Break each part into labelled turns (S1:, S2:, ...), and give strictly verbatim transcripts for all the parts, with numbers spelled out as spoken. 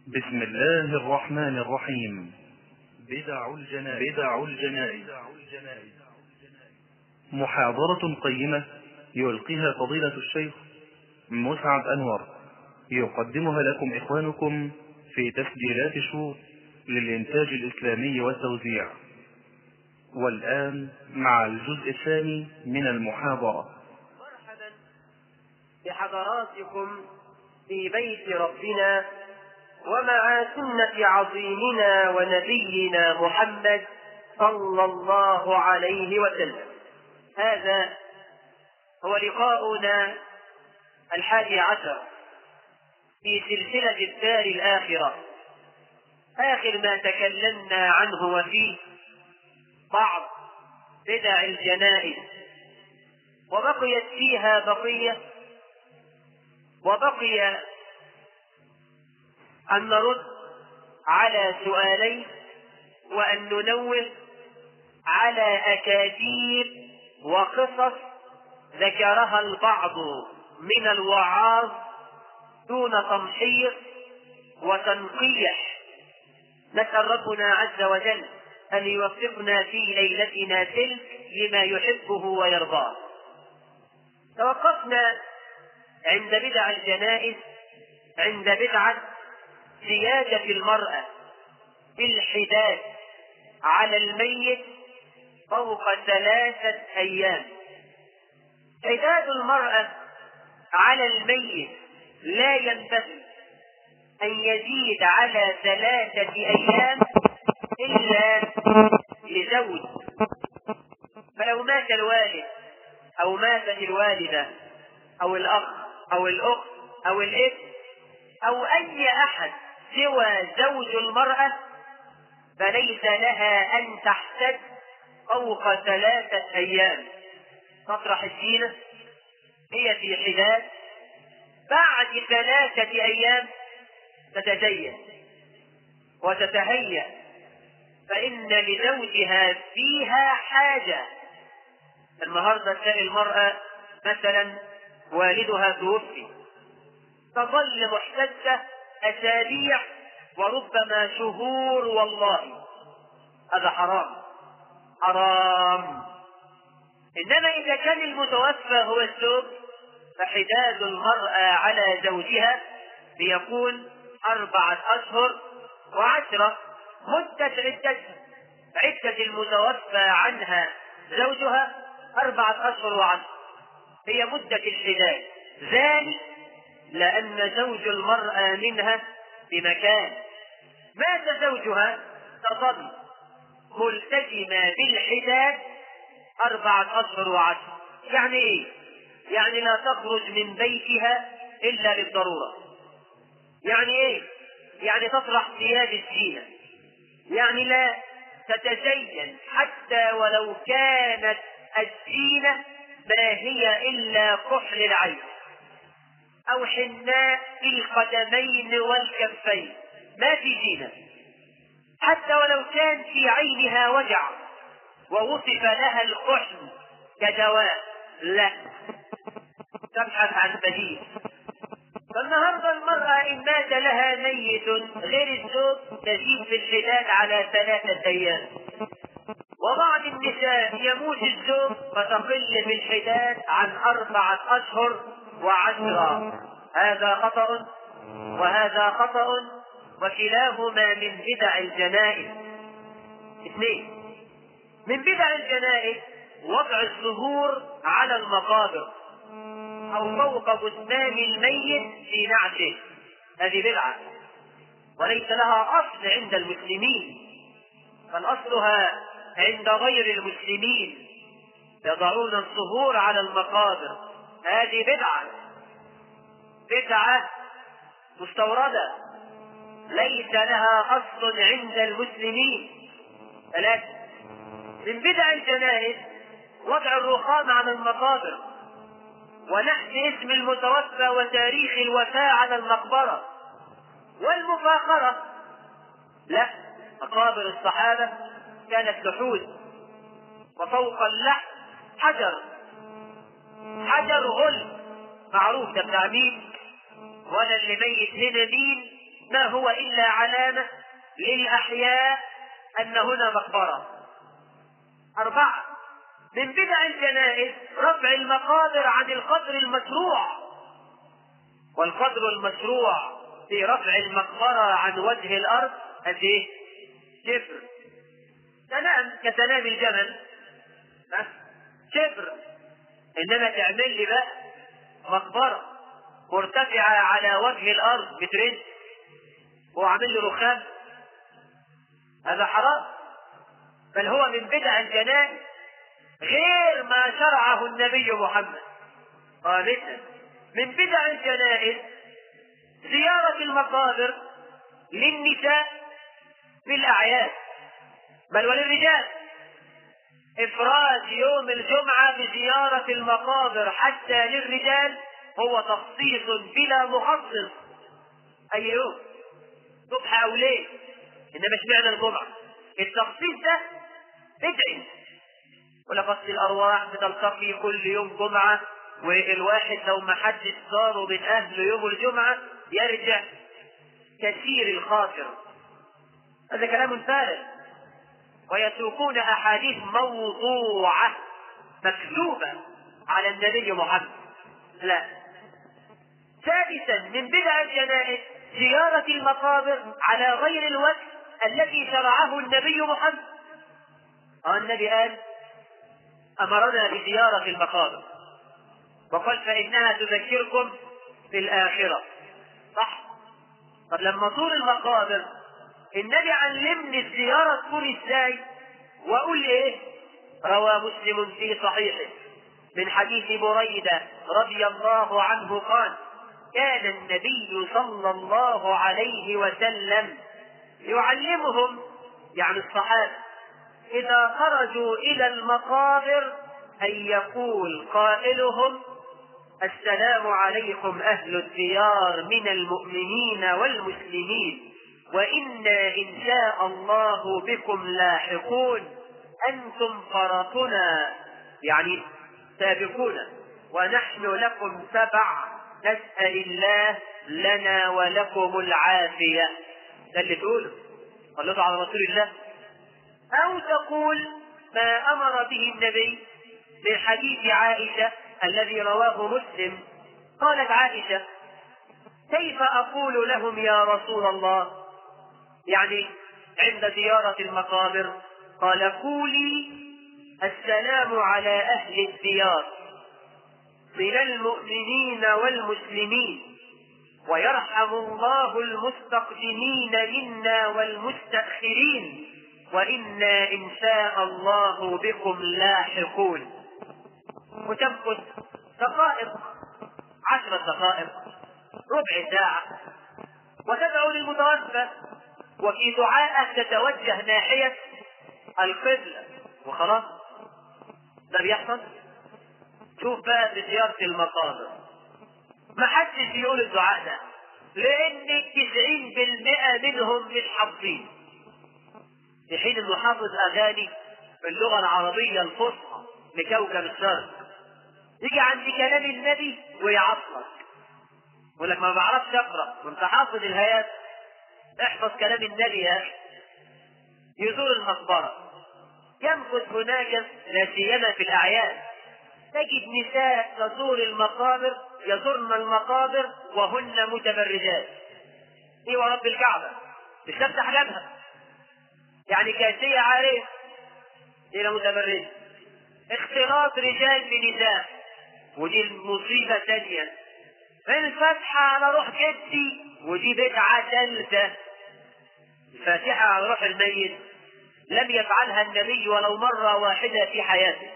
S1: بسم الله الرحمن الرحيم. بدع الجنائز. بدع الجنائز محاضرة قيمة يلقيها فضيلة الشيخ مسعد أنور، يقدمها لكم إخوانكم في تسجيلات شور للإنتاج الإسلامي والتوزيع. والآن مع الجزء الثاني من المحاضرة.
S2: مرحبا بحضراتكم في بيت ربنا ومع سنة عظيمنا ونبينا محمد صلى الله عليه وسلم. هذا هو لقاؤنا الحادي عشر في سلسلة الدار الآخرة. آخر ما تكلمنا عنه وفيه بعض بدع الجنائز، وبقيت فيها بقية، وبقي أن نرد على سؤالين، وأن ننوه على أكاذيب وقصص ذكرها البعض من الوعاظ دون تمحيص وتنقيح. نسأل ربنا عز وجل أن يوفقنا في ليلتنا تلك لما يحبه ويرضاه. توقفنا عند بدع الجنائز عند بدعة زيادة المرأة بالحداد على الميت فوق ثلاثة أيام. حداد المرأة على الميت لا ينبغي أن يزيد على ثلاثة أيام إلا لزوج. فلو مات الوالد أو ماتت الوالدة أو الأخ أو الأخت أو الابن أو أي أحد سوى زوج المرأة فليس لها أن تحتد فوق ثلاثة أيام. تطرح الزينة هي في حداد، بعد ثلاثة أيام تتزين وتتهيأ، فإن لزوجها فيها حاجة. النهارده تلاقي المرأة مثلا والدها توفي، تظل محتجة أسابيع وربما شهور، والله هذا حرام حرام. إنما إذا كان المتوفى هو الزوج فحداد المرأة على زوجها ليكون أربعة أشهر وعشرة مدة عدتها. عدة المتوفى عنها زوجها أربعة أشهر وعشرة هي مدة الحداد، ذلك لأن زوج المرأة منها بمكان. مات زوجها تظل ملتزمة بالحداد أربعة أشهر وعشرة. يعني إيه؟ يعني لا تخرج من بيتها إلا للضرورة. يعني إيه؟ يعني تطرح ثياب الزينة، يعني لا تتزين حتى ولو كانت الزينة ما هي إلا كحل العين أو حناء في القدمين والكفين، ما في زينة. حتى ولو كان في عينها وجع ووصف لها الكحل كدواء، لا، تبحث عن بديل. فالنهارده المرأة إن مات لها ميت غير الزوج تزيد في الحداد على ثلاثة أيام. وبعض النساء يموت الزوج فتقل في الحداد عن أربعة أشهر وعشرة. هذا خطأ وهذا خطأ، وكلاهما من بدع الجنائز. اثنين، من بدع الجنائز وضع الزهور على المقابر أو فوق جثمان الميت في نعشه. هذه بدعة وليس لها أصل عند المسلمين، بل أصلها عند غير المسلمين، يضعون الزهور على المقابر. هذه بدعة بدعة مستوردة ليس لها أصل عند المسلمين. ثلاثة، من بدع الجنائز وضع الرخام على المقابر ونحت اسم المتوفى وتاريخ الوفاة على المقبرة والمفاخرة. لا، مقابر الصحابة كانت لحود، وفوق اللحم حجر حجر غل معروف ده بتاع مين، ولا اللي ميت هنا مين ما هو إلا علامة للأحياء أن هنا مقبرة. أربعة، من بدع الجنائز رفع المقابر عن القدر المشروع، والقدر المشروع في رفع المقبرة عن وجه الأرض قد إيه؟ شبر. تنام كتنام الجمل شبر، إنما تعمل لي بقى مقبرة مرتفعة على وجه الأرض مترين وعمل لي رخام، هذا حرام. بل هو من بدع الجنائز غير ما شرعه النبي محمد. خامسا، من بدع الجنائز زيارة المقابر للنساء في الأعياد، بل وللرجال. إفراد يوم الجمعة بزيارة المقابر حتى للرجال هو تخصيص بلا مخصص، أي يوم، صبح أو ليل، إنما اشمعنى الجمعة؟ التخصيص ده بدعي. ولقد الأرواح بتلتقي كل يوم جمعة، والواحد لو ما حدش زاره من أهل يوم الجمعة يرجع كثير الخاطر. هذا كلام فارغ. ويسوقون أحاديث موضوعة مكذوبة على النبي محمد. لا. سادسا، من بدع الجنائز زيارة المقابر على غير الوجه الذي شرعه النبي محمد. النبي قال أمرنا بزيارة المقابر وقال فإنها تذكركم في الآخرة، صح؟ طب لما طول المقابر النبي علمني الزيارة تكون ازاي، واقول ايه؟ روى مسلم في صحيحه من حديث بريدة رضي الله عنه قال كان النبي صلى الله عليه وسلم يعلمهم، يعني الصحابة، إذا خرجوا إلى المقابر أن يقول قائلهم السلام عليكم أهل الديار من المؤمنين والمسلمين وإنا إن شاء الله بكم لاحقون، أنتم فرطنا يعني سابقون ونحن لكم تبع، نسأل الله لنا ولكم العافية. ده اللي تقوله، صلوا على رسول الله. أو تقول ما أمر به النبي من حديث عائشة الذي رواه مسلم، قالت عائشة كيف أقول لهم يا رسول الله، يعني عند زيارة المقابر، قال قولي السلام على أهل الديار من المؤمنين والمسلمين ويرحم الله المستقدمين منا والمستأخرين وإنا إن شاء الله بكم لاحقون. وتمكث دقائق، عشر دقائق، ربع ساعة، وتدعو للمتوفى وفي دعائك تتوجه ناحية القبلة وخلاص. ده بيحصل. شوف بقى في زيارة المقابر ما حدش يقول الدعاء ده، لأن تسعين بالمئة منهم مش حافظين، في حين انه حافظ اغاني باللغة العربية الفصحى لكوكب الشرق. يجي عند كلام النبي ويعطلك، يقول لك ما بعرفش اقرا وانت حافظ الهيات، احفظ كلام النبي يا اخي. يزور المقبرة، يمكث هناك لا سيما في الاعياد، تجد نساء تزور المقابر، يزورن المقابر وهن متبرجات. ايه ورب الكعبة مش لابسه حجابها، يعني كاسية عارية الى متبرجة. اختلاط رجال بنساء، ودي المصيبة ثانية. الفاتحة على روح جدي، ودي بدعة ثالثة. الفاتحة على روح الميت لم يفعلها النبي ولو مرة واحدة في حياته،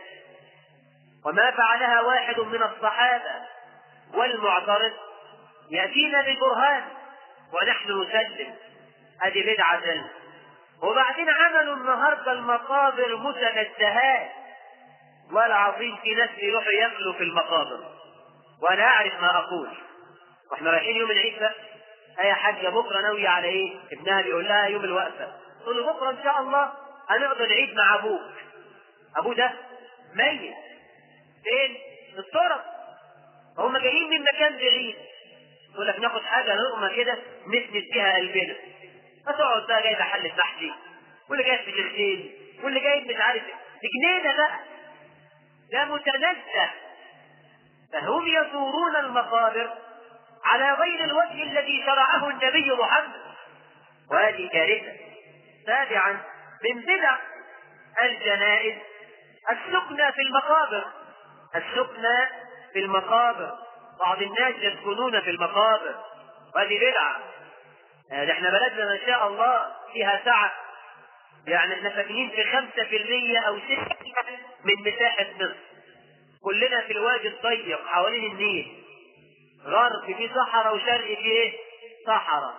S2: وما فعلها واحد من الصحابة. والمعترض يأتينا بالبرهان ونحن نسلم، هذه بدعة ثالثة. وبعدين عملوا النهاردة المقابر متنزهات، والعظيم في ناس يروحوا ياكلوا في المقابر. وانا اعرف ما اقول، واحنا رايحين يوم العيد بقى، يا حاجه بكره ناويه على ايه؟ ابنها بيقول لها يوم الوقفه، تقول له بكره ان شاء الله هنقضي العيد مع ابوك. ابوه ده ميت فين؟ في الطرق. هم جايين من مكان بعيد يقول لك ناخد حاجة لقمة كده نسند بيها قلبنا، فتقعد بقى جايب حل محشي، واللي جايب بجلدين، واللي جايب مش عارف بجنينة بقى، ده متنزه. فهم يزورون المقابر على غير الوجه الذي شرعه النبي محمد، وهذه كارثة. سابعا من بدع الجنائز السكنى في المقابر. السكنى في المقابر، بعض الناس يسكنون في المقابر، وهذه بدعة. يعني احنا بلدنا ما شاء الله فيها سعة، يعني احنا ساكنين في خمسة في المية او ستة من مساحة مصر، كلنا في الوادي الضيق حوالين النيل، غرب في صحراء وشرق في ايه؟ صحراء.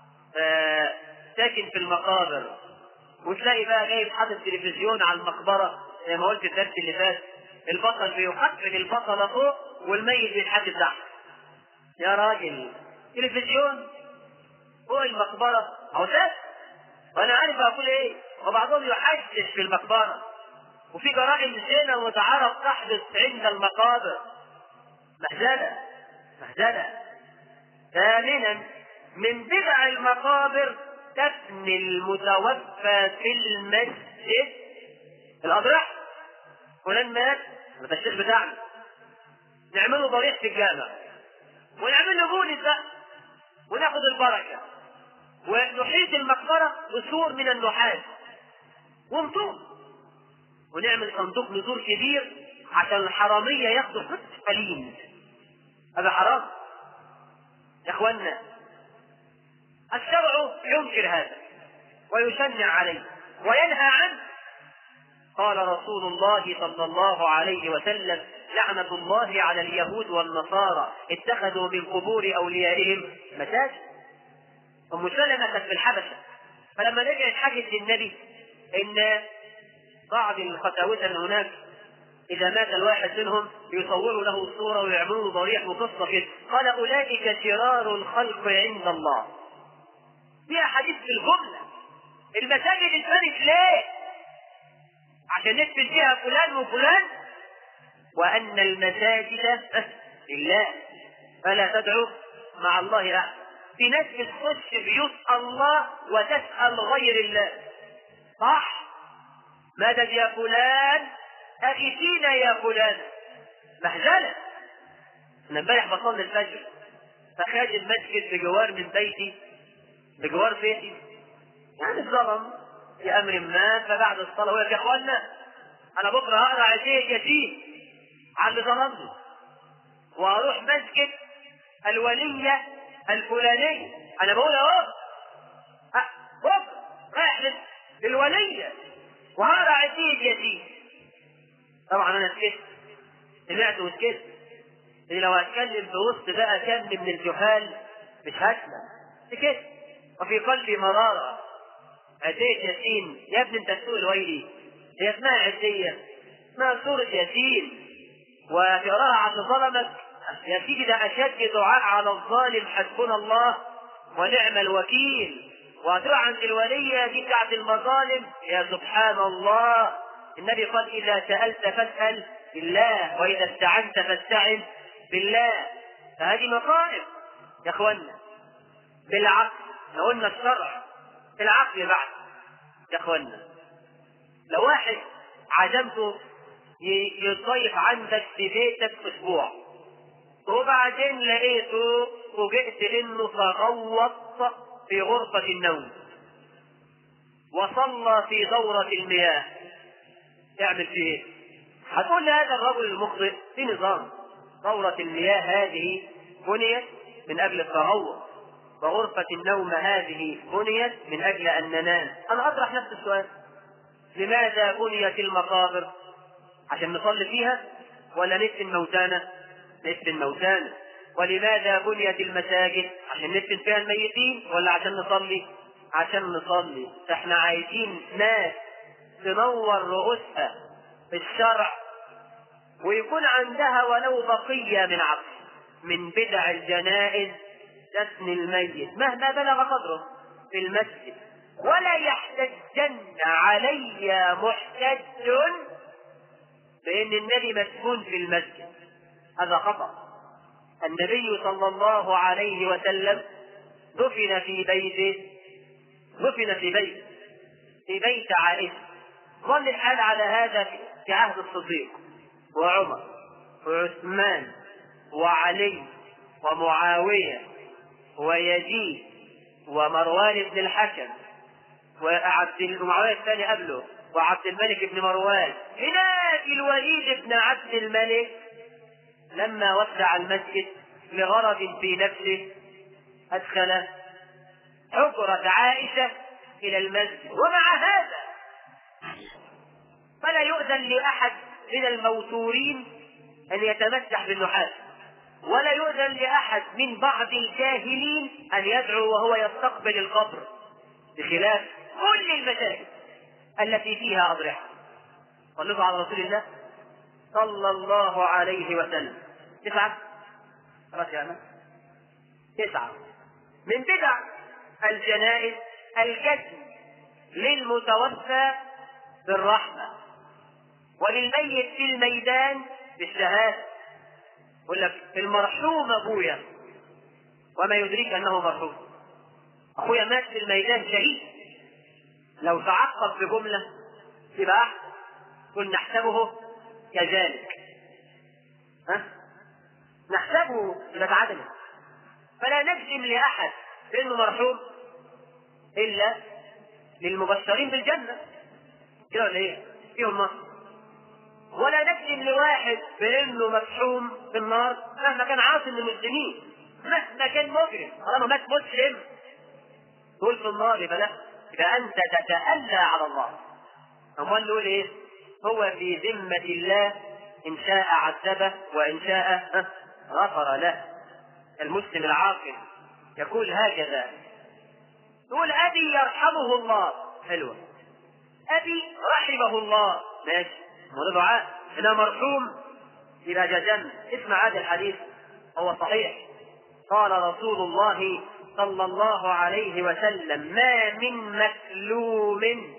S2: ساكن في المقابر، وتلاقي بقى جايب حاطط تلفزيون على المقبرة زي ما قلت الدرس اللي فات، البطل بيحفل البطلة فوق والميت بيتحدد تحت. يا راجل تلفزيون فوق المقبرة او ده، وانا عارف اقول ايه، وبعضهم يحشش في المقبرة، وفي جرائم زنا وتعارف تحدث عند المقابر. مهزلة مهزلة. ثامنا من بدع المقابر دفن المتوفى في المسجد. الأضرح فلان مات، ده الشيخ بتاعنا، نعمله ضريح في الجامع ونعمل له مولد بقى وناخد البركة، ونحيط المقبرة بسور من النحاس ونطوف، ونعمل صندوق نزور كبير عشان الحرامية ياخدوا حتى قليل. هذا حرام يا اخوانا. الشرع ينكر هذا ويشنع عليه وينهى عنه. قال رسول الله صلى الله عليه وسلم: لعنة الله على اليهود والنصارى اتخذوا من قبور اوليائهم مساجد. ام سلمة كانت في الحبشة، فلما رجعت حكت للنبي ان بعض القساوسة من هناك إذا مات الواحد منهم يصوروا له صورة ويعملوا ضريح وقصة كده. قال: أولئك شرار الخلق عند الله. فيها حديث في الجملة. المساجد اتبنت ليه؟ عشان ندفن فيها فلان وفلان، وأن المساجد لله فلا تدعوا مع الله أحد. في ناس بتخش بيوت الله وتسأل غير الله. صح؟ مدد يا فلان، أغثينا يا فلان. مهزلة. أنا امبارح بصلي الفجر، فخادم مسجد بجوار من بيتي، بجوار بيتي، يعني الظلم في أمر ما، فبعد الصلاة يقول: يا إخوانا أنا بكرة هقرأ عشية يتيم على اللي ظلمني، وأروح مسجد الولية الفلانية. أنا بقول أهو بكرة رايح للولية وهقرأ عشية يتيم. طبعا انا سكت، سمعت وسكت. اللي لو اتكلم بوسط بقى كم من الجهال مش هسمع، سكت. وفي قلبي مرارة. اتيت ياسين يا ابني انت تقول ويلي، هي اسمها عدية، اسمها سورة ياسين، وتقراها عشان ظلمك يا سيدي. ده اشد دعاء على الظالم حسبنا الله ونعم الوكيل. وهتروح عند الولية دي بتاعت المظالم، يا سبحان الله. النبي قال: إذا سألت فاسأل بالله، وإذا استعنت فاستعن بالله. فهذه مصائب يا اخوانا. بالعقل، لو قلنا الشرع بالعقل بعد يا اخوانا. لو واحد عزمته يصيف عندك في بيتك اسبوع، وبعدين لقيته فوجئت انه تغوط في غرفة النوم وصلى في دورة المياه، تعمل فيه ايه؟ هتقول لي هذا الرجل المخطئ في نظام. دورة المياه هذه بنيت من اجل التغوط، وغرفة النوم هذه بنيت من اجل ان ننام. انا اطرح نفس السؤال: لماذا بنيت المقابر؟ عشان نصلي فيها ولا ندفن موتانا؟ ندفن موتانا. ولماذا بنيت المساجد؟ عشان ندفن فيها الميتين ولا عشان نصلي؟ عشان نصلي. احنا عايزين ناس تنور رؤوسها في الشرع ويكون عندها ولو بقية من عقل. من بدع الجنائز دفن الميت مهما بلغ قدره في المسجد، ولا يحتجن علي محتج بأن النبي مسكون في المسجد. هذا خطأ. النبي صلى الله عليه وسلم دفن في بيته، دفن في بيت في بيت عائشة. ظل الحال على هذا في عهد الصديق وعمر وعثمان وعلي ومعاوية ويزيد ومروان بن الحكم وعبد المعاوية الثاني قبله وعبد الملك بن مروان. هناك الوليد بن عبد الملك لما وسع المسجد لغرض في نفسه أدخل حجرة عائشة إلى المسجد، ومع هذا فلا يؤذن لأحد من الموتورين أن يتمسح بالنحاس، ولا يؤذن لأحد من بعض الجاهلين أن يدعو وهو يستقبل القبر، بخلاف كل المساجد التي فيها أضرحة. صلوا على رسول الله صلى الله عليه وسلم. تسعة خلاص يا أمان. تسعة من بدع الجنائز الجزم للمتوفى بالرحمة وللميت في الميدان بالشهادة. يقول لك المرحوم أبويا، وما يدريك أنه مرحوم. أخويا مات في الميدان شهيد، لو تعقب بجملة يبقى أحسن، كن نحسبه كذلك، ها؟ نحسبه بتعدل، فلا نجزم لأحد بأنه مرحوم إلا للمبشرين بالجنة، كده ولا إيه؟ فيهم نصر. ولا نجزم لواحد بأنه مفحوم في النار مهما كان عاصي من المسلمين، مهما كان مجرم، طالما مات مسلم تقول في النار، يبقى لا، يبقى أنت تتألى على الله. أمال نقول إيه؟ هو في ذمة الله، إن شاء عذبه وإن شاء غفر له. المسلم العاقل يقول هكذا، يقول أبي يرحمه الله، حلوة، أبي رحمه الله، ماشي، هو دعاء، إنه مرحوم يبقى جزم. اسمع هذا الحديث، هو صحيح. قال رسول الله صلى الله عليه وسلم: ما من مكلوم،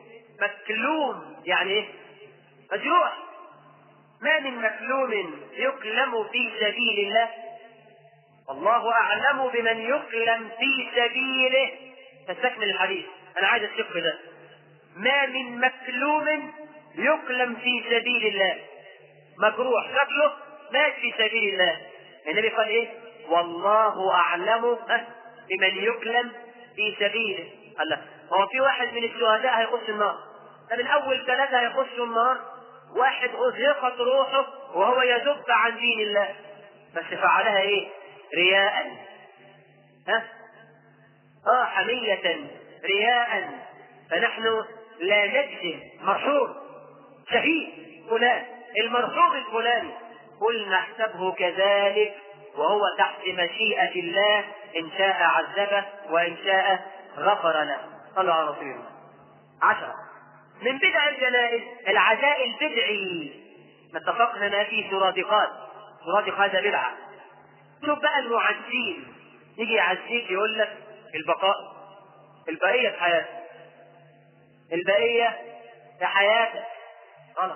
S2: مكلوم يعني ايه؟ مجروح. ما من مكلوم يكلم في سبيل الله، والله أعلم بمن يكلم في سبيله. تستكمل الحديث، أنا عايز الشق ده. ما من مكلوم يكلم في سبيل الله، مجروح شكله مات في سبيل الله. النبي قال ايه؟ والله أعلم بمن يكلم في سبيله. قال لا، هو في واحد من الشهداء هيخش النار، ده من أول ثلاثة هيخشوا النار، واحد أزهقت روحه وهو يذب عن دين الله، بس فعلها ايه؟ رياء، ها؟ اه حمية رياء. فنحن لا نجزم مرحوم شهيد فلان، المرحوم الفلاني، قل نحسبه كذلك وهو تحت مشيئة الله، إن شاء عذبه وإن شاء غفر له. صلوا على رسول الله. عشرة من بدع الجنائز العزاء البدعي. اتفقنا ما فيه سرادقات، سرادق هذا بدعة. شوف بقى المعزين، يجي يعزيك يقول لك البقاء، البقية في حياتك، البقية في حياتك، غلط.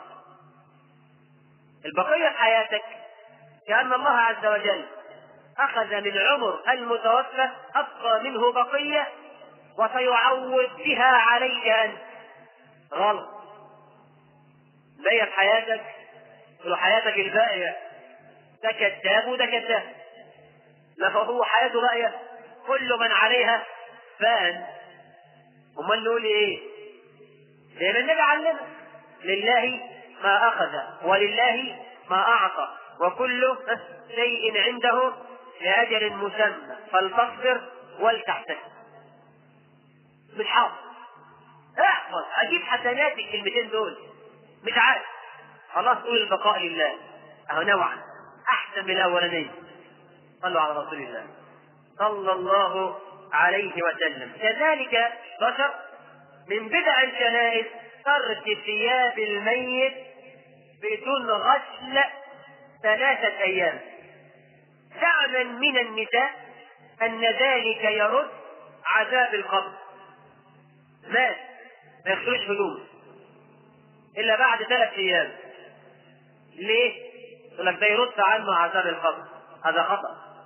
S2: البقية في حياتك كأن الله عز وجل أخذ من عمر المتوفى أبقى منه بقية وسيعوض بها عليك أنت، غلط. بقية في حياتك، لو حياتك الباقية ده كذاب وده كذاب، لا فهو حياته باقية، كل من عليها فان. امال نقول ايه؟ زي ما النبي علمنا: لله ما اخذ ولله ما اعطى وكل شيء عنده لاجل مسمى فلتصبر ولتحتسب. مش حافظ، احفظ، اجيب حسنات الكلمتين دول، مش عارف، خلاص قول البقاء لله، اهو نوعا احسن من الاولانيه. صلوا على رسول الله صلى الله عليه وسلم. كذلك بشر من بدع الجنائز ترك ثياب الميت بدون غسل ثلاثة أيام، زعما من النساء أن ذلك يرد عذاب القبر. مات ما يغسلوش هدومه إلا بعد ثلاث أيام. ليه؟ يقول لك ده يرد عنه عذاب القبر. هذا خطأ.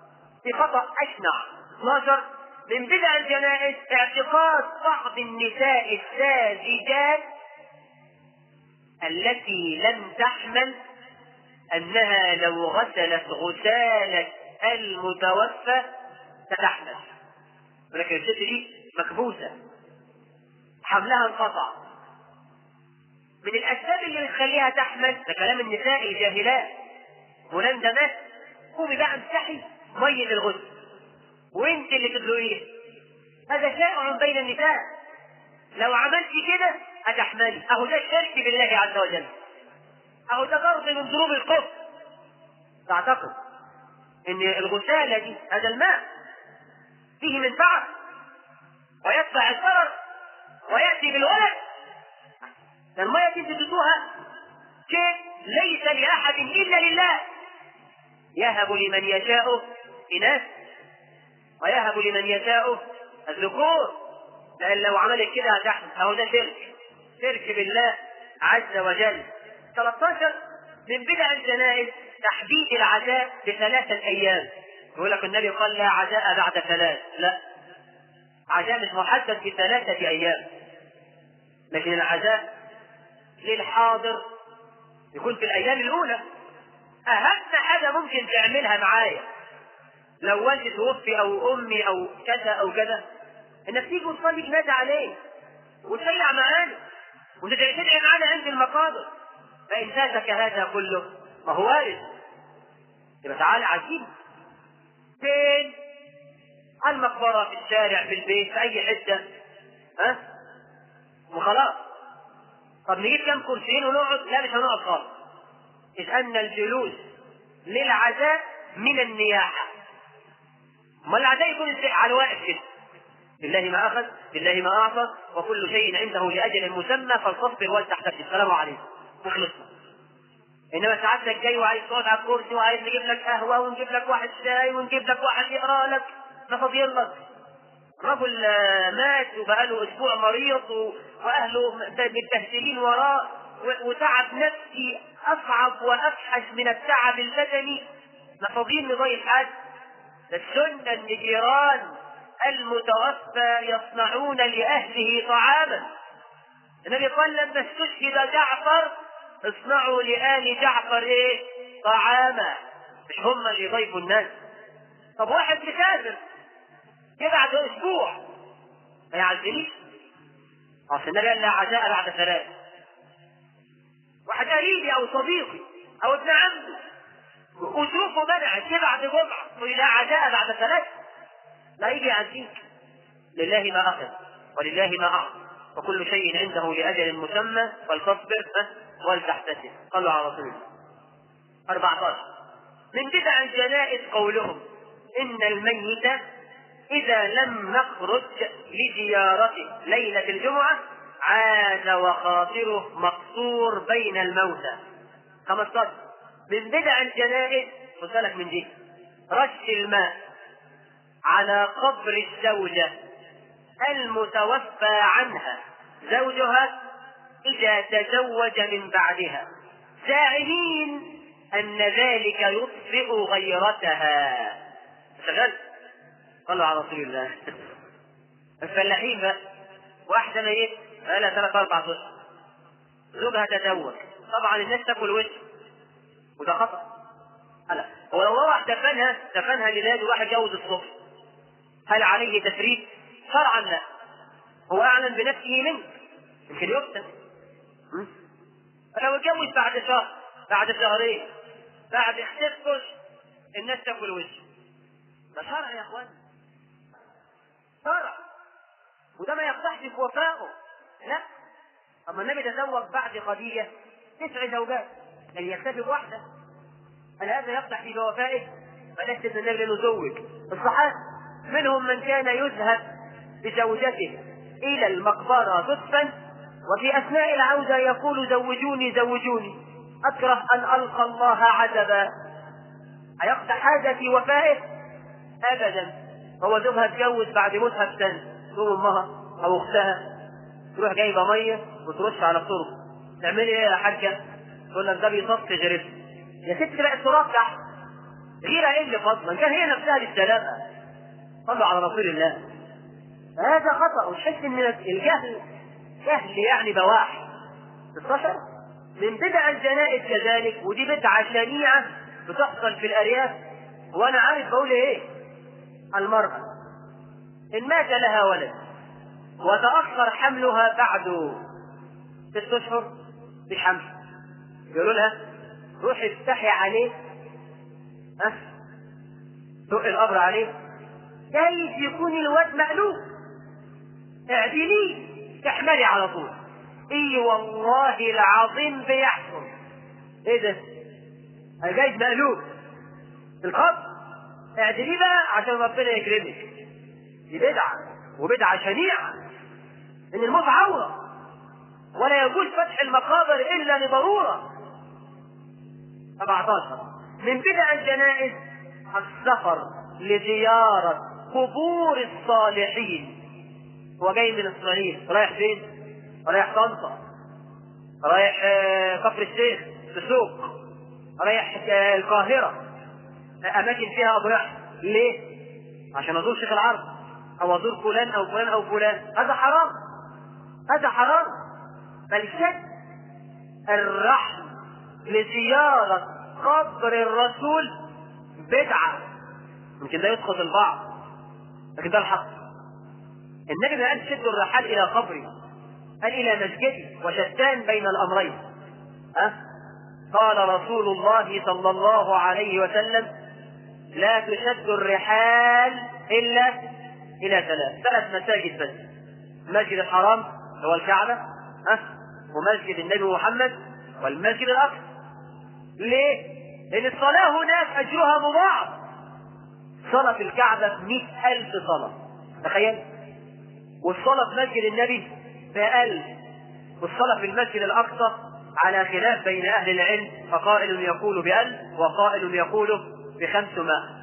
S2: في خطأ أشنع. اثناشر من بدع الجنائز اعتقاد بعض النساء الساذجات التي لم تحمل أنها لو غسلت غسالة المتوفى ستحمل، ولكن الست دي مكبوسة حملها انقطع. من الأسباب اللي بتخليها تحمل ده كلام النساء الجاهلات، فلان ده مات، قومي بقى امسحي مية الغسل وانت اللي تدلقيه. هذا شائع بين النساء، لو عملت كده هتحملي. اهو ده الشرك بالله عز وجل، اهو ده ضرب من ضروب الكفر. تعتقد ان الغسالة دي هذا الماء فيه منفعة ويدفع الضرر ويأتي بالولد، المية دي تدوها شيء ليس لأحد إلا لله، يهب لمن يشاء إناث ويهب لمن يشاء الذكور، لأن لو عملت كده هتحمل. أهو ده شرك، شرك بالله عز وجل. ثلاثة عشر من بدع الجنائز تحديد العزاء بثلاثة أيام. يقول لك النبي قال لا عزاء بعد ثلاث، لا، عزاء مش محدد بثلاثة أيام، لكن العزاء للحاضر يكون في الأيام الأولى. أهم حاجة ممكن تعملها معايا لو والدي توفي أو أمي أو كذا أو كذا، إنك تيجي وتصلي جنازة عليه وتشيع معانا وتدعي معانا عند المقابر. فإن فاتك هذا كله ما هو وارد، يبقى تعالى عزيز فين؟ المقبرة، في الشارع، في البيت، في أي حتة، ها؟ وخلاص. طب نجيب كم كرسيين ونقعد؟ لا، مش هنقعد خالص، إذ أن الجلوس للعزاء من النياحة. ما العزاء يكون على الواقف كده، لله ما أخذ لله ما أعطى وكل شيء عنده لأجل مسمى فالتصبر ولتحتسب. السلام عليكم وخلصنا. إنما سعادتك جاي وعايز تقعد على الكرسي وعايز نجيب لك قهوة ونجيب لك واحد شاي ونجيب لك واحد يقرأ لك، ما فاضيين لك. رجل مات وبقاله أسبوع مريض وأهله متبهدلين وراه وتعب نفسي أصعب وأفحش من التعب البدني، ما فاضيين نضيع حد. السنة ان جيران المتوفى يصنعون لأهله طعاما. النبي قال لما استشهد جعفر اصنعوا لآل جعفر ايه؟ طعاما، مش هم اللي يضيفوا الناس. طب واحد مسافر يبعد اسبوع ما يعزنيش، اصل النبي قال لا عزاء بعد ثلاث. واحد قريبي او صديقي او ابن عمي وظروفه منعت يبعد جمعه ولا عزاء بعد ثلاث، لا يجي يعزيك. لله ما اخذ ولله ما اعطى وكل شيء عنده لأجل مسمى فلتصبر ولتحتسب. صلوا على رسول الله. أربعة عشر من بدع الجنائز قولهم إن الميت إذا لم نخرج لزيارته ليلة الجمعة عاد وخاطره مقصور بين الموتى. خمسة عشر من بدع الجنائز وسلك من دي رش الماء على قبر الزوجة المتوفى عنها زوجها إذا تزوج من بعدها، زاعمين أن ذلك يطفئ غيرتها. شغال؟ صلوا على رسول الله. الفلاحين بقى، واحدة ميت بقالها ثلاث أربع أشهر، زوجها تزوج، طبعا الناس تاكل وش، وده خطأ. هلا هو لو واحد دفنها دفنها لله واحد جوز الصبح، هل عليه تفريط؟ شرعا لا، هو أعلم بنفسه منه، يمكن يفتن. لو اتجوز بعد شهر بعد شهرين بعد اختفش الناس تاكل وشه، ده شرع يا اخوان، شرع، وده ما يقضحش في وفائه. لا، اما النبي تزوج بعد خديجة تسع زوجات لن يكتفي بواحدة، هل هذا يقضح في وفائه؟ فلست من النبي لانه زوج الصحابة، منهم من كان يذهب بزوجته الى المقبرة تدفن وفي اثناء العودة يقول زوجوني زوجوني اكره ان القى الله عذبا. هيقضح هذا في وفائه؟ ابدا. هو زوجها اتجوز بعد موتها بسنة، تقوم امها او اختها تروح جايبه ميه وترش على الطرق، تعملي ايه يا حاجه؟ تقول لك ده بيصفي غيرتها. يا ست بقى التراب تحت، غيرة ايه اللي فضلا؟ كان هي نفسها للسلامة. صلوا على رسول الله. هذا خطأ، وتحس ان الجهل جهل يعني بواح. ستاشر من بدع الجنائز كذلك، ودي بدعة شنيعة بتحصل في الأرياف، وأنا عارف بقول إيه. المرأة إن مات لها ولد وتأخر حملها بعد ست أشهر بحمل، يقولوا لها روحي افتحي عليه، ها دق القبر عليه، جايز يكون الواد مقلوب، اعدليه تحملي على طول. اي والله العظيم بيحصل. ايه ده؟ جايز مقلوب القبر، اعدليه بقى عشان ربنا يكرمك. دي بدعة، وبدعة شنيعة، ان الموت عورة ولا يجوز فتح المقابر الا لضرورة. سبعتاشر من بدع الجنائز السفر لزيارة قبور الصالحين. هو جاي من الصعيد، رايح فين؟ رايح طنطا، رايح كفر الشيخ السوق، رايح القاهرة، اماكن فيها اضرحة. ليه؟ عشان ازور شيخ العرب او ازور فلان او فلان او فلان. هذا حرام، هذا حرام. بل شد الرحل لزيارة قبر الرسول بدعة. يمكن ده يسقط البعض، لكن ده الحق. النبي ما قال شدوا الرحال الى قبري، قال الى مسجدي، وشتان بين الامرين. أه؟ قال رسول الله صلى الله عليه وسلم لا تشد الرحال الا الى ثلاث ثلاث مساجد بس: المسجد الحرام هو الكعبة، أه؟ ومسجد النبي محمد، والمسجد الاقصى. ليه؟ لان الصلاة هناك اجرها مضاعف. صلاة في الكعبة مئة الف صلاة، تخيل. والصلاة في مسجد النبي بألف، والصلاة في المسجد الأقصى على خلاف بين أهل العلم، فقائل يقول بألف وقائل يقول بخمسمائة.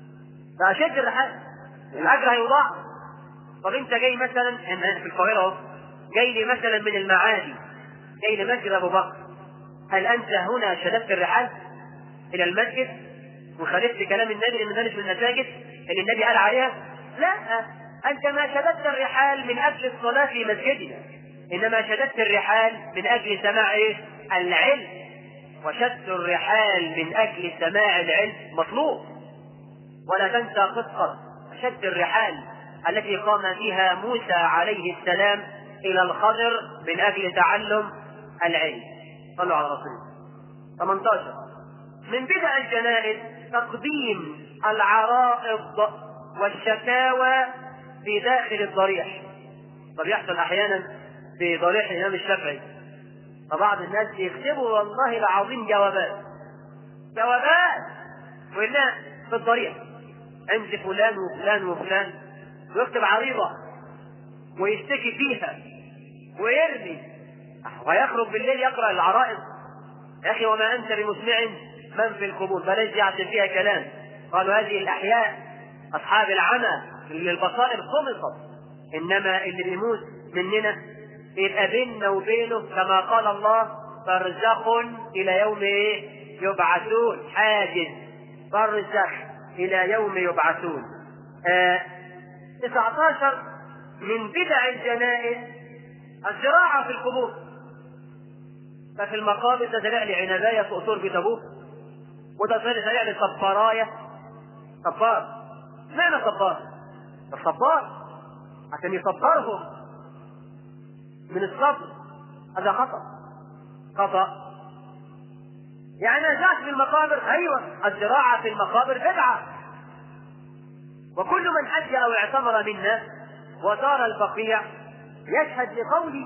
S2: فأشد الرحال الأجر هيضاعف. طب أنت جاي مثلا في القاهرة، جاي لي مثلا من المعادي، جاي لمسجد أبو بكر، هل أنت هنا شددت الرحال إلى المسجد وخالفت كلام النبي لأن ذلك من المساجد اللي النبي قال عليها؟ لا، أنت ما شددت الرحال من أجل الصلاة في مسجدنا، إنما شددت الرحال من أجل سماع إيه؟ العلم. وشد الرحال من أجل سماع العلم مطلوب. ولا تنسى قصة شد الرحال التي قام فيها موسى عليه السلام إلى الخضر من أجل تعلم العلم. صلوا على رسول الله. ثمانية عشر من بدع الجنائز تقديم العرائض والشكاوى في داخل الضريح. طب يحصل احيانا في ضريح الامام الشافعي، فبعض الناس يكتبوا والله العظيم جوابات جوابات وإنها في الضريح عند فلان وفلان وفلان، ويكتب عريضة ويشتكي فيها ويرمي، ويخرج بالليل يقرأ العرائض. يا أخي وما أنت بمسمع من في القبور، بلاش دي عشان فيها كلام. قالوا هذه الأحياء أصحاب العمى اللي البصائر خمصت، إنما اللي بيموت مننا يبقى بيننا وبينه كما قال الله برزخ إلى يوم يبعثون، حاجز برزخ إلى يوم يبعثون. آه تسعة عشر من بدع الجنائز الزراعة في القبور. ففي المقابر تزرع لي عنباية في أصول بتبوك، وده تزرع لي صباراية. صبار، معنى صبار؟ الصبار عشان يصبرهم من الصبر، هذا خطأ خطأ. يعني نزعت في المقابر، أيوة الزراعة في المقابر بدعة. وكل من حج أو اعتمر منا وزار البقيع يشهد لقولي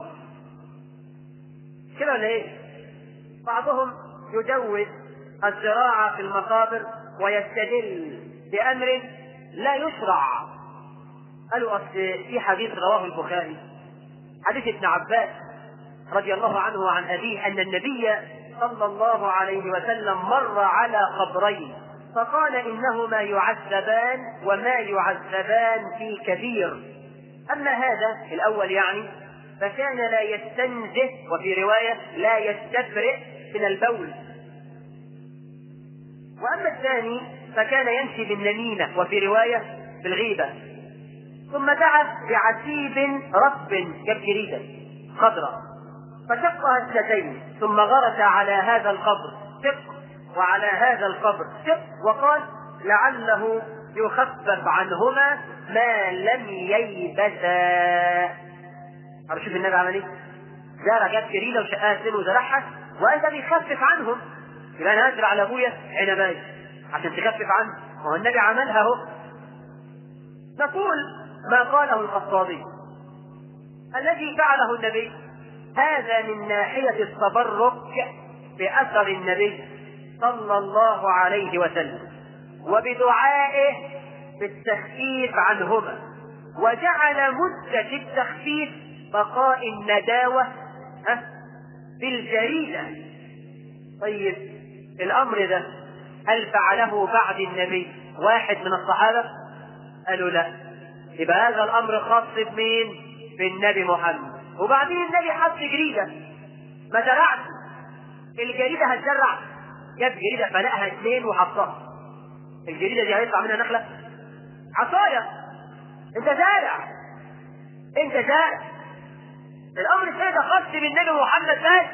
S2: كده ولا ايه؟ بعضهم يجوز الزراعة في المقابر ويستدل بأمر لا يشرع. قالوا أصل في حديث رواه البخاري، حديث ابن عباس رضي الله عنه وعن أبيه أن النبي صلى الله عليه وسلم مر على قبرين فقال إنهما يعذبان وما يعذبان في كبير. أما هذا الأول يعني فكان لا يستنزه، وفي رواية لا يستبرئ من البول. وأما الثاني فكان يمشي بالنميمة وفي رواية بالغيبة. ثم دعا بعتيب رب جاب جريدة خضراء فشقها اثنتين ثم غرس على هذا القبر شق وعلى هذا القبر شق وقال لعله يخفف عنهما ما لم ييبسا. شوف النبي عمل ايه؟ زرع جاب جريدة وشقها اثنين وزرعها وقال ده بيخفف عنهم، يبقى انا هزرع على ابويا عنبايه عشان تخفف عنه، وهو النبي عملها اهو. نقول ما قاله الخطابي الذي فعله النبي هذا من ناحية التبرك بأثر النبي صلى الله عليه وسلم وبدعائه بالتخفيف عنهما، وجعل مدة التخفيف بقاء النداوة في الجريدة. طيب الأمر ده هل فعله بعد النبي واحد من الصحابة؟ قالوا لا، يبقى هذا الأمر خاص بمين؟ بالنبي محمد. وبعدين النبي حط جريدة ما زرعش الجريدة، هتزرع جاب جريدة فلقها اثنين وحطها. الجريدة دي هيطلع منها نخلة؟ عصاية. انت زارع انت زارع الأمر الثاني خاص بالنبي محمد بس،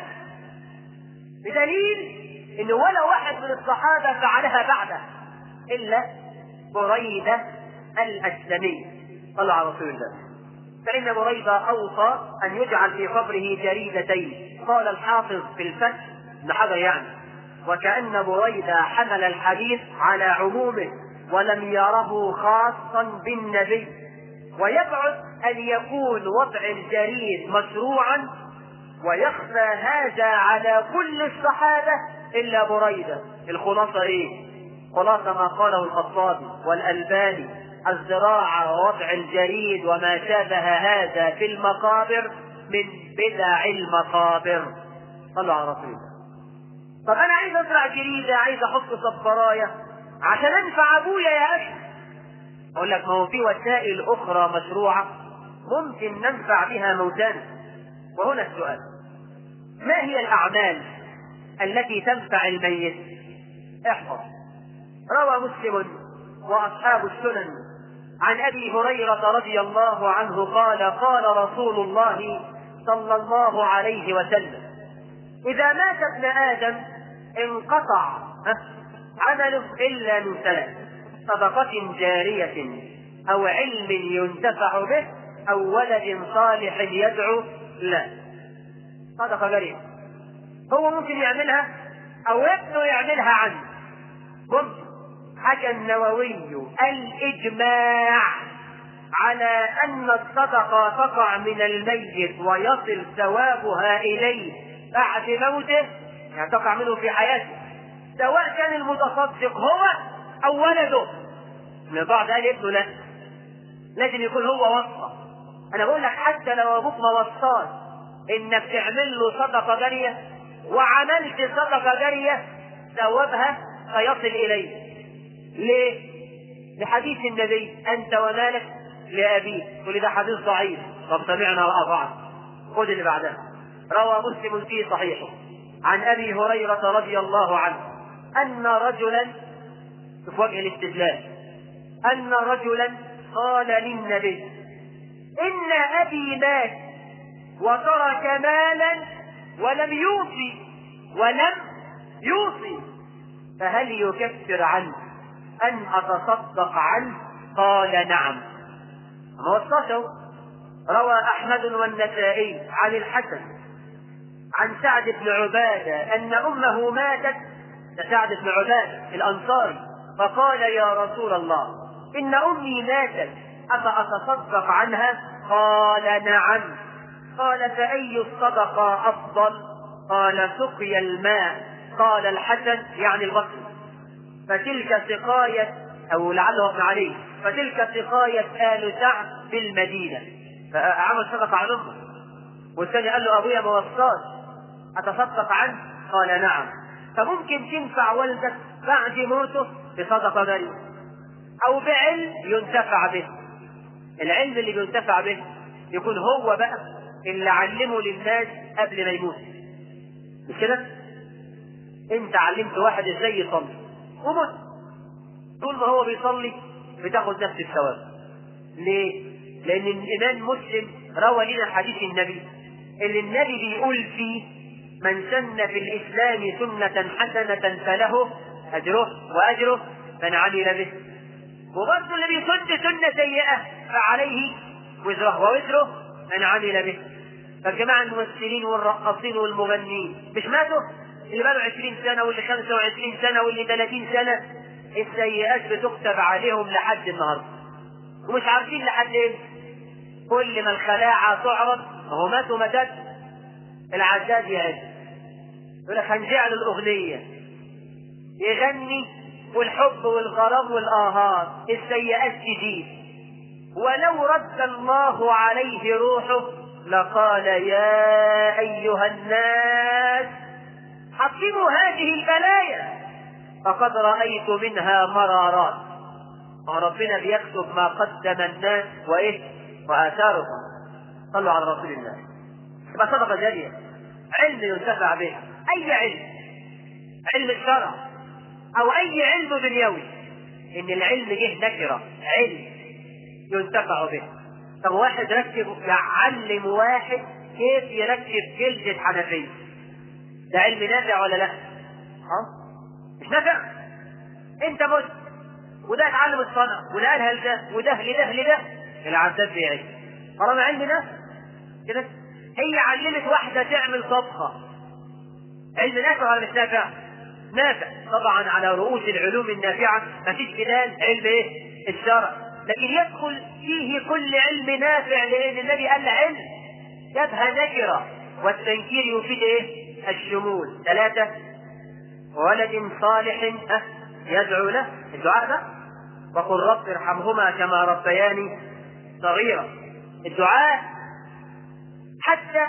S2: بدليل ان ولا واحد من الصحابة فعلها بعده الا بريدة الأسلمي صلى على رسول الله. فإن بريدة أوصى أن يجعل في قبره جريدتين. قال الحافظ في الفتح ابن حجر يعني وكأن بريدة حمل الحديث على عمومه ولم يره خاصا بالنبي، ويبعد أن يكون وضع الجريد مشروعا ويخفى هذا على كل الصحابة إلا بريدة. الخلاصة إيه؟ خلاصة ما قاله الخطابي والألباني الزراعة ووضع الجريد وما شابه هذا في المقابر من بدع المقابر. صلوا على رسول الله. طب أنا عايز أزرع جريدة، عايز أحط صبراية عشان أنفع أبويا يا أخي. أقول لك ما هو في وسائل أخرى مشروعة ممكن ننفع بها موتانا. وهنا السؤال: ما هي الأعمال التي تنفع الميت؟ احفظ. روى مسلم وأصحاب السنن عن أبي هريرة رضي الله عنه قال: قال رسول الله صلى الله عليه وسلم: إذا مات ابن آدم انقطع عمله إلا من ثلاث: صدقة جارية أو علم ينتفع به أو ولد صالح يدعو له. صدقة جارية هو ممكن يعملها أو ابنه يعملها عنه، ممكن. حكى النووي الإجماع على أن الصدقة تقع من الميت ويصل ثوابها إليه بعد موته، يعني تقع منه في حياته، سواء كان المتصدق هو أو ولده. من بعض قال ابنه لا، لازم يكون هو وصى. أنا بقول لك حتى لو أبوك ما وصاش إنك تعمل له صدقة جارية وعملت صدقة جارية ثوابها سيصل إليه. ليه؟ لحديث النبي: أنت ومالك لأبيك. تقول ده حديث ضعيف. طب سمعنا وأطعنا. خذ اللي بعدها. روى مسلم في صحيحه عن أبي هريرة رضي الله عنه أن رجلا، في وجه الاستدلال، أن رجلا قال للنبي: إن أبي مات وترك مالا ولم يوصي ولم يوصي فهل يكفر عنه أن أتصدق عنه؟ قال: نعم. ما وصاته. روى أحمد والنسائي عن الحسن عن سعد بن عبادة أن أمه ماتت، سعد بن عبادة الأنصاري، فقال: يا رسول الله، إن أمي ماتت أفأتصدق عنها؟ قال: نعم. قال: فأي الصدقة أفضل؟ قال: سقي الماء. قال الحسن يعني البصري: فتلك سقاية، أو لعله ابن علي، فتلك سقاية آل سعد بالمدينة. فعمل صدقة عن أمه. والثاني قال له: أبويا ما وصاش أتصدق عنه؟ قال: نعم. فممكن تنفع والدك بعد موته بصدقة جارية أو بعلم ينتفع به. العلم اللي بينتفع به يكون هو بقى اللي علمه للناس قبل ما يموت. مش كده؟ انت علمت واحد ازاي يصلي ومت، طول ما هو بيصلي بتاخد نفس الثواب. ليه؟ لأن الإمام مسلم روى لنا حديث النبي اللي النبي بيقول فيه: من سن في الإسلام سنة حسنة فله أجره وأجره من عمل به. وبرضه اللي بيسن سنة سيئة فعليه وزره ووزره من عمل به. فالجماعة الممثلين والرقاصين والمغنين مش ماتوا؟ اللي بقوا عشرين سنة واللي خمسة وعشرين سنة واللي ثلاثين سنة السيئات بتكتب عليهم لحد النهارده ومش عارفين لحد ايه. كل ما الخلاعة تعرض هو ماتوا مدد العداد يعد. يقول لك هنجعل الأغنية يغني والحب والغرام والآهات السيئات تزيد. ولو رد الله عليه روحه لقال: يا أيها الناس حطموا هذه البلايا فقد رأيت منها مرارات. وربنا بيكتب ما قدم الناس وإيه وآثارهم. صلوا على رسول الله. تبقى صدقة جارية، علم ينتفع به، أي علم، علم الشرع أو أي علم دنيوي. إن العلم جه نكرة، علم ينتفع به. طب واحد ركب يعلم واحد كيف يركب جلدة حنفية، ده علم نافع ولا لا؟ ها؟ مش نافع؟ انت مت وده اتعلم الصنع وده قالها لده وده لده لده العذاب بيعيش. طالما علم نافع كده. هي علمت واحدة تعمل طبخة، علم نافع ولا مش نافع؟ نافع طبعا على رؤوس العلوم النافعة، مفيش جدال. علم ايه؟ الشرع. لكن يدخل فيه كل علم نافع لأن النبي قال علم جابها نكرة، والتنكير يفيد ايه؟ الشمول. ثلاثة: ولد صالح يدعو له، الدعاء ده. وقل رب ارحمهما كما ربياني صغيرا. الدعاء حتى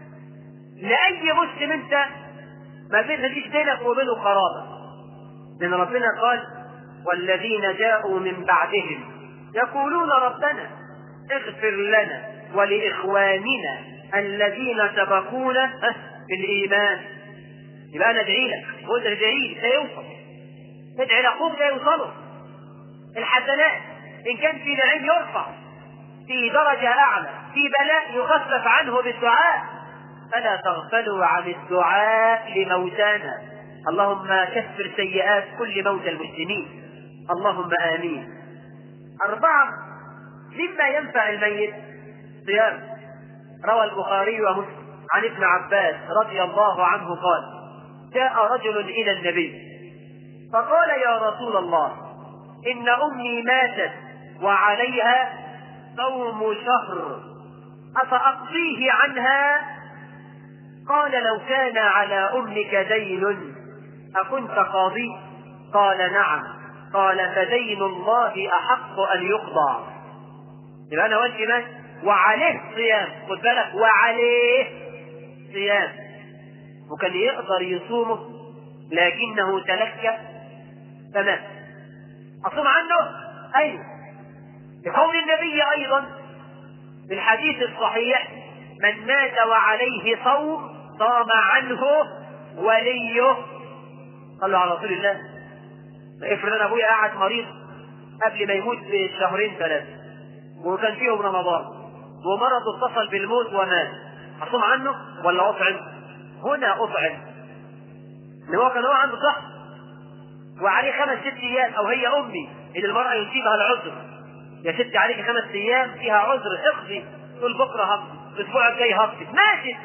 S2: لأي مسلم انت ما فيش بينك وبينه قرابة، لأن ربنا قال: والذين جاءوا من بعدهم يقولون ربنا اغفر لنا ولإخواننا الذين سبقونا بالإيمان. يبقى أنا أدعي لك وأنت تدعي لي سيوصل. تدعي لأخوك سيوصله. الحسنات إن كان في نعيم يرفع، في درجة أعلى، في بلاء يخفف عنه بالدعاء. فلا تغفلوا عن الدعاء لموتانا. اللهم كفر سيئات كل موتى المسلمين، اللهم آمين. أربعة: مما ينفع الميت صيام. روى البخاري ومسلم عن ابن عباس رضي الله عنه قال: جاء رجل إلى النبي فقال: يا رسول الله، إن أمي ماتت وعليها صوم شهر أفأقضيه عنها؟ قال: لو كان على أمك دين أكنت قاضي؟ قال: نعم. قال: فدين الله أحق أن يقضى. يبقى أنا والدي مات وعليه صيام، خد بالك، وعليه صيام، وكان يقدر يصومه لكنه تلكى فمات. أصوم عنه؟ أيوه. لقول النبي أيضا في الحديث الصحيح: من مات وعليه صوم صام عنه وليه. صلوا على رسول الله. افرض انا ابويا قاعد مريض قبل ما يموت بشهرين ثلاثة وكان فيهم رمضان ومرض اتصل بالموت ومات، اصوم عنه ولا اطعم؟ هنا اطعم، ان هو كان هو عنده صح وعليه خمس ست ايام، او هي امي ان المرأة يصيبها العذر: يا ستي عليك خمس ايام فيها عذر اقضي. تقول بكره هقضي، الاسبوع الجاي هقضي، ماشي،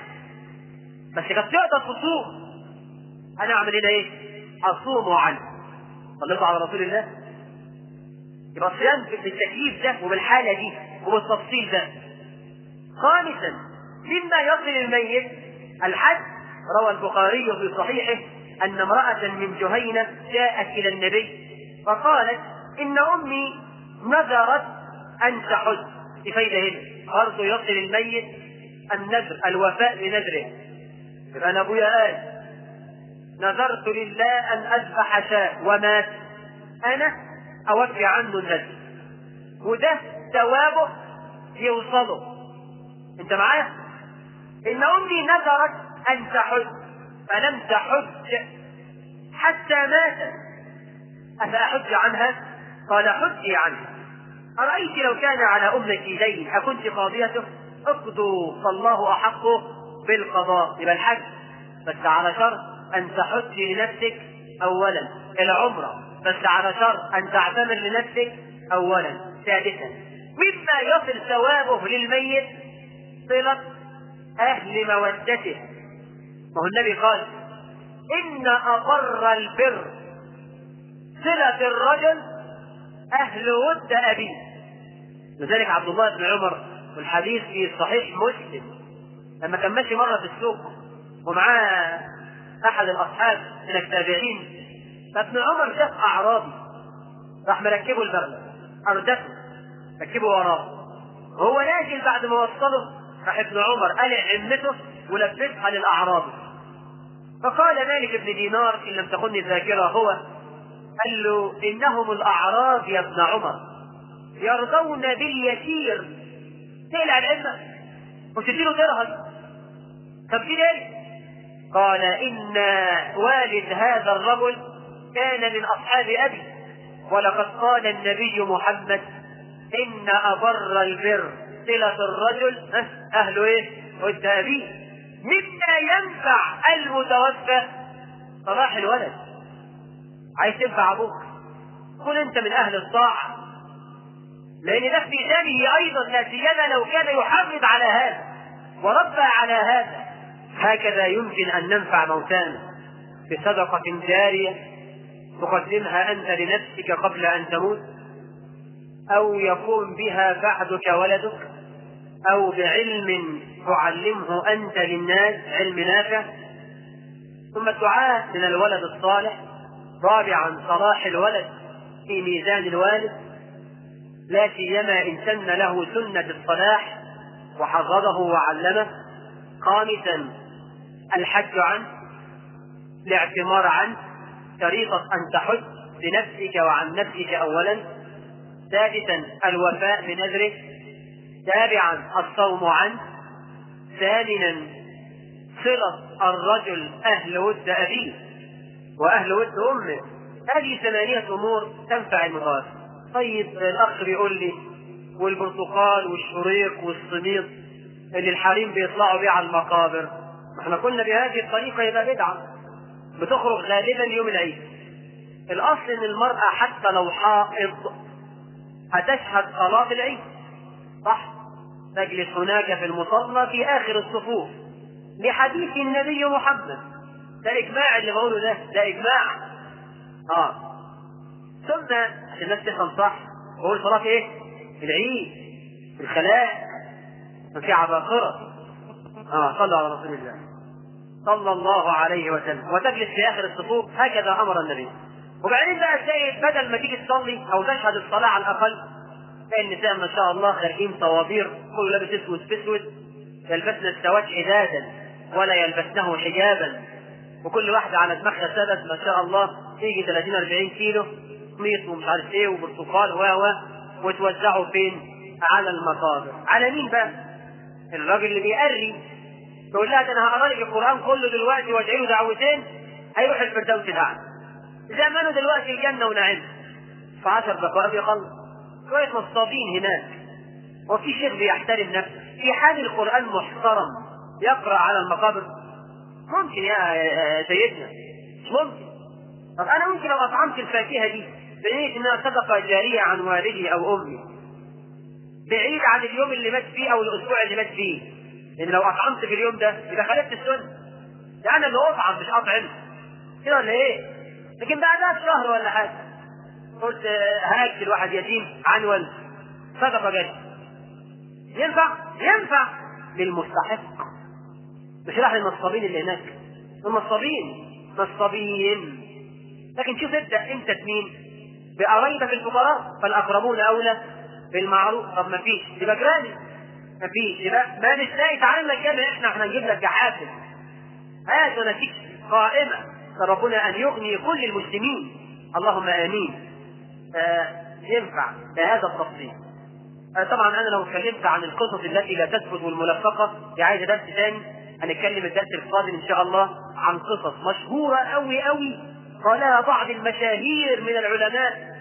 S2: بس كانت تقدر تصوم. انا اعمل هنا ايه؟ اصوم عنه. صليت على رسول الله. يبقى الصيام بالتكليف ده وبالحالة دي وبالتفصيل ده. خامسا: مما يصل الميت الحج. روى البخاري في صحيحه أن امرأة من جهينة جاءت إلى النبي فقالت: إن أمي نذرت أن تحج. بفايدة هنا برضه يصل الميت النذر، الوفاء بنذره. يبقى أنا أبويا قال: نذرت لله أن أذبح شاة ومات، أنا أوفي عنه النذر، وده ثوابه يوصله. أنت معايا؟ إن أمي نذرت أن تحج فلم تحج حتى ماتت، أفأحج عنها؟ قال حجي عنه. أرأيت لو كان على أمك دين أكنت قاضيته؟ اقضوا فالله أحق بالقضاء. يبقى الحج بس على شرط أن تحجي لنفسك أولا، العمرة بس على شرط أن تعتمر لنفسك أولا. ثالثا مما يصل ثوابه للميت صلة أهل مودته. وهو النبي قال إن أبر البر صلة الرجل أهل ود أبيه. لذلك عبد الله بن عمر والحديث في صحيح مسلم لما كان ماشي مرة في السوق ومعاه أحد الأصحاب من التابعين، فابن عمر شاف أعرابي راح مركبه البغلة أردته ركبه وراه، وهو نازل بعد ما وصله راح ابن عمر قلع عمته ولبسها للأعرابي. فقال مالك بن دينار إن لم تخني الذاكرة هو، قال له إنهم الأعراب يا ابن عمر يرضون باليسير، تقلع العمة وتديله درهم. طب دي ليه؟ قال إن والد هذا الرجل كان من أصحاب أبي، ولقد قال النبي محمد إن أبر البر صلة الرجل أهل إيه؟ ود أبيه. مما ينفع المتوفى صلاح الولد. عايز تنفع أبوك كن أنت من أهل الطاعة، لأن ده في شأنه أيضا، لا سيما لو كان يحافظ على هذا وربى على هذا. هكذا يمكن أن ننفع موتانا بصدقة جارية تقدمها أنت لنفسك قبل أن تموت، أو يقوم بها بعدك ولدك، أو بعلم تعلمه أنت للناس، علم نافع. ثم الدعاء من الولد الصالح. رابعا صلاح الولد في ميزان الوالد، لا سيما إن سن له سنة الصلاح وحفظه وعلمه. خامسا الحج عنه، الاعتمار عنه، شريطة أن تحج بنفسك وعن نفسك أولا. سادسا الوفاء بنذره. سابعا الصوم عنه. ثامنا صلة الرجل أهل ود أبيه وأهل ود أمه. هذه ثمانية أمور تنفع المتوفى. طيب الأخ بيقول لي والبرتقال والشريق والصميط اللي الحريم بيطلعوا بيه على المقابر، احنا كنا بهذه الطريقة يبقى بدعة، بتخرج غالبا يوم العيد. الأصل إن المرأة حتى لو حائض هتشهد صلاة العيد، صح؟ تجلس هناك في المصلى في آخر الصفوف لحديث النبي محمد. ده إجماع اللي بقوله ده، ده إجماع. آه ثم عشان الناس تفهم صح، بقول صلاة إيه؟ العيد، الخلاء، في عباقرة. آه صلى على رسول الله صلى الله عليه وسلم، وتجلس في آخر الصفوف هكذا أمر النبي. وبعدين بقى تلاقي بدل ما تيجي تصلي أو تشهد الصلاة على الأقل، تلاقي النساء ما شاء الله خارجين صوابير، كل لابس اسود في اسود، يلبسن السواد حدادا ولا يلبسنه حجابا، وكل واحدة على دماغها سبت ما شاء الله تيجي ثلاثين أربعين كيلو ميط ومش عارف ايه وبرتقال و و وتوزعوا فين؟ على المقابر. على مين بقى؟ الراجل اللي بيقري تقول لها ده انا هقرا لك القران كله دلوقتي وادعي له دعوتين هيروح الفردوس الاعلى. زمانه دلوقتي الجنه ونعيم في عشر دقائق يخلص. شويه نصابين هناك. وفي شيخ بيحترم نفسه في حال القران محترم يقرا على المقابر؟ ممكن يا سيدنا، مش ممكن. طب انا ممكن لو اطعمت الفاكهه دي بنية انها صدقه جاريه عن والدي او امي بعيد عن اليوم اللي مات فيه او الاسبوع اللي مات فيه، لان لو اطعمت في اليوم ده يبقى خالفت السنه، ده انا اللي اطعم مش اطعم كده ولا ايه؟ لكن بعدها بشهر ولا حاجه قلت هاكل واحد يتيم عن والد، صدقه جاريه. ينفع؟ ينفع للمستحق، مش راح للنصابين اللي هناك. النصابين نصابين. لكن شوف ابدا انت مين؟ بقرايبك الفقراء، فالاقربون اولى بالمعروف. طب ما فيش يبقى جيراني، ما فيش يبقى ما نلاقي تعالى لك جامع، احنا احنا نجيب لك جحافل. هات ونتيجه قائمه ربنا ان يغني كل المسلمين، اللهم امين. آه ينفع بهذا التفصيل. آه طبعا انا لو اتكلمت عن القصص التي لا تثبت والملفقه دي عايزه درس ثاني، هنتكلم الدرس القادم ان شاء الله عن قصص مشهوره قوي قوي قالها بعض المشاهير من العلماء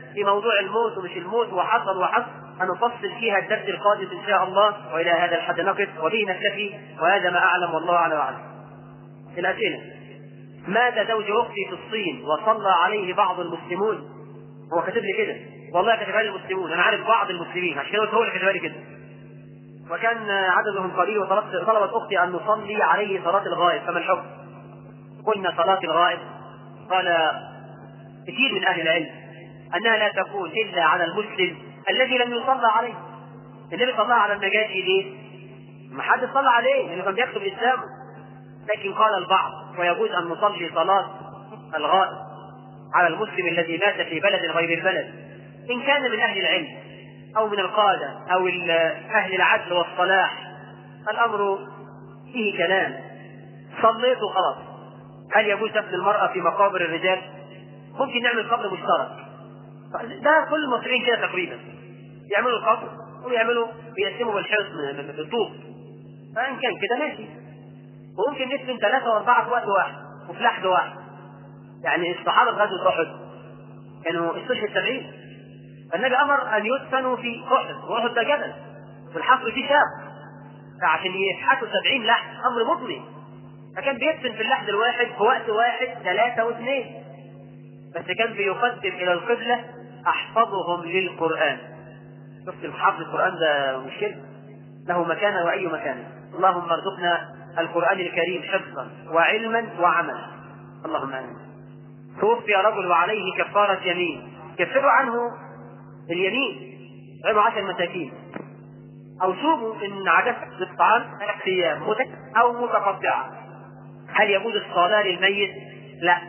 S2: في موضوع الموت ومش الموت وحصل وحصل هنفصل فيها الدرس القادم إن شاء الله. وإلى هذا الحد نقف وبه نكتفي، وهذا ما أعلم والله أعلم وأعلم. الأسئلة: مات زوج أختي في الصين وصلى عليه بعض المسلمون. هو كتب لي كده والله، كتب لي المسلمون، أنا عارف بعض المسلمين عشان هو اللي كتب لي كده، وكان عددهم قليل، وطلبت أختي أن نصلي عليه صلاة الغائب، فما الحكم؟ قلنا صلاة الغائب قال كثير من أهل العلم أنها لا تكون إلا على المسلم الذي لم يصلى عليه. النبي صلى على النجاشي ليه؟ ما حد صلى عليه لأنه كان بيكتب الإسلام. لكن قال البعض ويجوز أن نصلي صلاة الغائب على المسلم الذي مات في بلد غير البلد، إن كان من أهل العلم أو من القادة أو أهل العدل والصلاح. الأمر فيه كلام. صليت خلاص، هل يجوز دفن المرأة في مقابر الرجال؟ ممكن نعمل قبر مشترك، ده كل المصريين كده تقريبا يعملوا القبر ويعملوا بيقسموا بالحصن بالطوب، فإن كان كده ماشي. وممكن ندفن ثلاثة وأربعة في وقت واحد وفي لحد واحد. يعني الصحابة غزوة أحد كانوا استشهد سبعين، فالنبي أمر أن يدفنوا في أحد، وأحد ده جبل في الحفر فيه شاب، فعشان يحطوا سبعين لحد أمر مضني، فكان بيدفن في اللحد الواحد في وقت واحد ثلاثة واثنين، بس كان بيقدم إلى القبلة أحفظهم للقرآن. شفت الحفظ القرآن ده مشكلة، له مكانة وأي مكانة. اللهم ارزقنا القرآن الكريم حفظا وعلما وعملا، اللهم آمين. توفي رجل وعليه كفارة يمين، كفروا عنه اليمين، عبوا عشر مساكين، أو شوبوا إن عجزت الطعام ثلاث أيام أو متقطعة. هل يجوز الصلاة للميت؟ لا.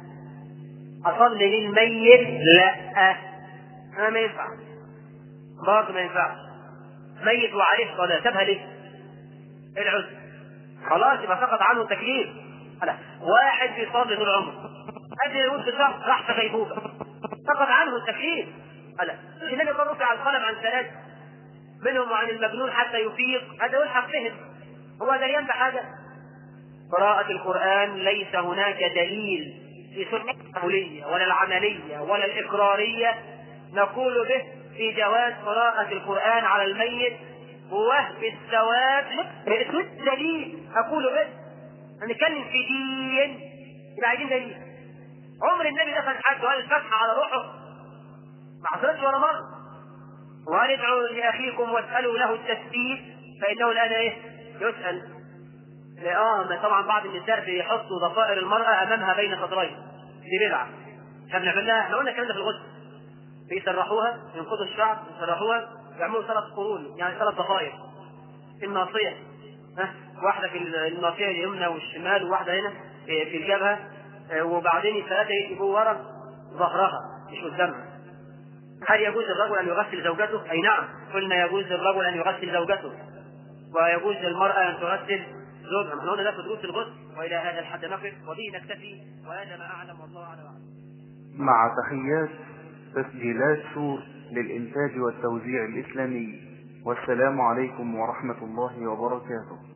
S2: أصلي للميت؟ لا، أنا ما ينفع برضه، ما ينفع. ميت وعليه صلاة، سابها ليه؟ العذر، خلاص يبقى سقط عنه التكليف. لا، واحد بيصلي طول عمره قبل يموت بشهر راح في غيبوبة، سقط عنه التكليف. لا، النبي قال رفع القلم عن ثلاث منهم وعن المجنون حتى يفيق، هذا يلحق بهم، هو دريان بحاجة. قراءة القرآن ليس هناك دليل في سنة القولية ولا العملية ولا الإقرارية نقول به في جواز قراءة القرآن على الميت ووهب الثواب باسم دليل أقول به. هنتكلم في دين يبقى عايزين دليل. عمر النبي دفن حد وقال الفتحة على روحه؟ ما حصلتش ولا مرة. وقال ادعوا لأخيكم واسألوا له التثبيت فإنه الآن إيه؟ يسأل. اه طبعا بعض النساء بيحطوا ضفائر المرأة أمامها بين صدرين، دي بدعة. احنا بنعملها، احنا قلنا الكلام ده في الغسل، بيسرحوها ينقضوا الشعر يسرحوها يعملوا ثلاث قرون، يعني ثلاث ضفائر في الناصية، ها واحدة في الناصية اليمنى والشمال وواحدة هنا في الجبهة، وبعدين الثلاثة يجيبوا ورا ظهرها مش قدامها. هل يجوز الرجل أن يغسل زوجته؟ أي نعم، قلنا يجوز الرجل أن يغسل زوجته ويجوز للمرأة أن تغسل زوجها. نحن قلنا ده في دروس الغسل. وإلى هذا الحد نقف وبه نكتفي، وهذا ما أعلم والله أعلم.
S1: مع تحيات تسجيلات شور للإنتاج والتوزيع الإسلامي، والسلام عليكم ورحمة الله وبركاته.